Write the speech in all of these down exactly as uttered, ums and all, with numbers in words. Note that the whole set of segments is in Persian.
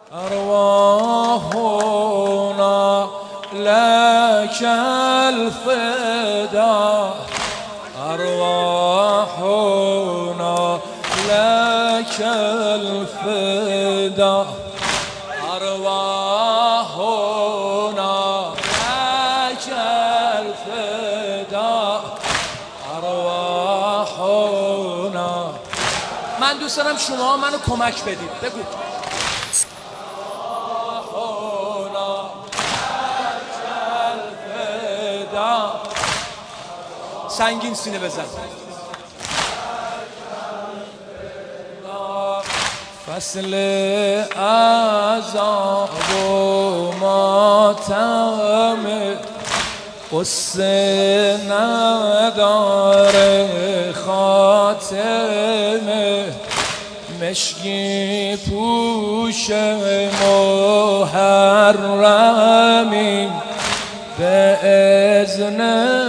أرواحنا لك الفداء، أرواحنا لك الفداء، أرواحنا لك الفداء، أرواحنا. من دوست دارم شما منو کمک بدید. بگو سنگین سینه بزن. فصل عذاب و ماتم قصه نداره خاتمه، مشکی پوش محرمین به اذن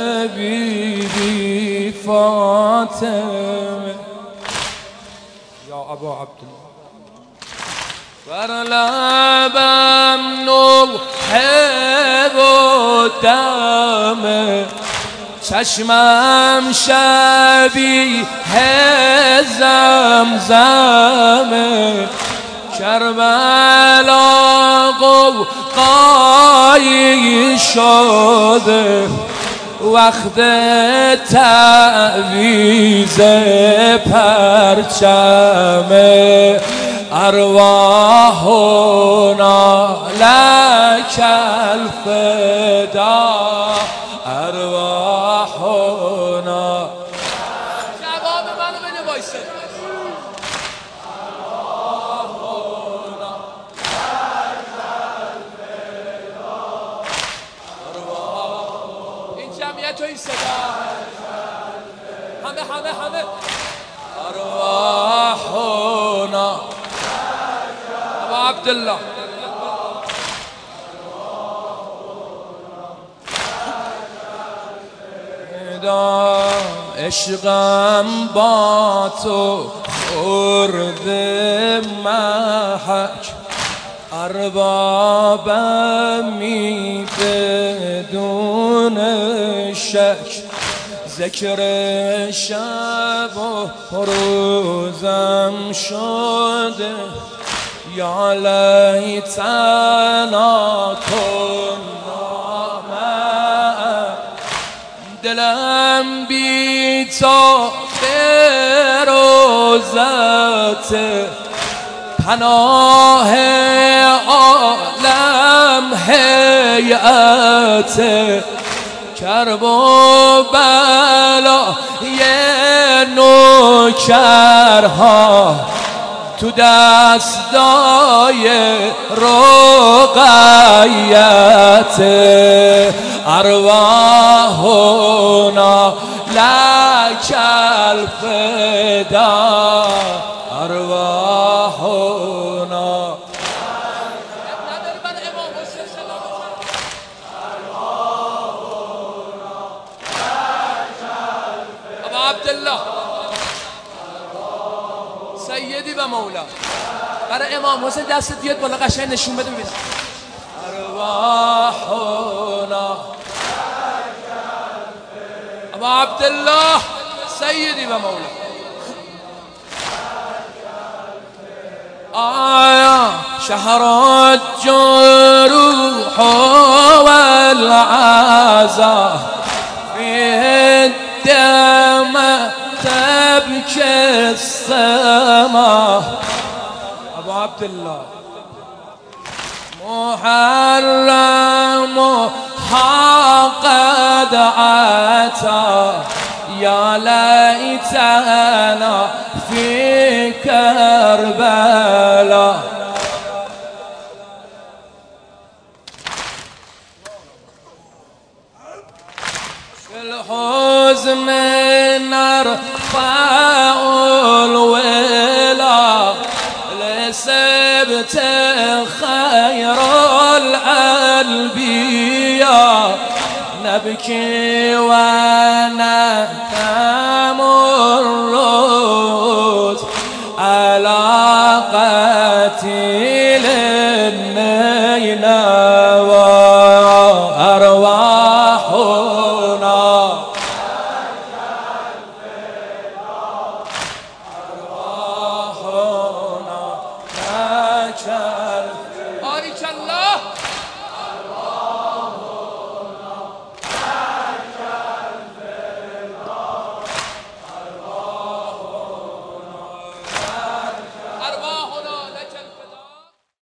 بیبی فاطمه. یا ابا عبدالله بر لبم نوحه و دمه، چشمم شبیه زمزمه، کربلا قوقایی شده وقت تعویض پرچمه، ارواحنا لک الفداء، ارواحنا. جواب منو بده وایسه. تو این صدا همه همه همه ارواحنا. ابا عبدالله عشقم با تو خورد محک، اربابمی بدون شک، ذکر شب و روزم شده، یا لیتنا کنا معا. دلم بی تو به روزت، پناه عالم هیئت، کرب و بلای نوکرها تو دستای رقیت، ارواحنا لک الفداء، ارواحنا. ابا عبدالله سیدی و مولا، برای امام حسین دستت بیاد بالا قشنگ نشون بده ببینم. ارواحنا ابا عبدالله سیدی و مولا. آیا شهر الجروح والعزا فيه الدم تبكي السماء. ابو عبد الله محرم قد أتى، يا ليتنا في كربلاء. في الحزن نرفع الولا، لسبت خير الأنبياء، نبكي ونتم الروز على قتيل الله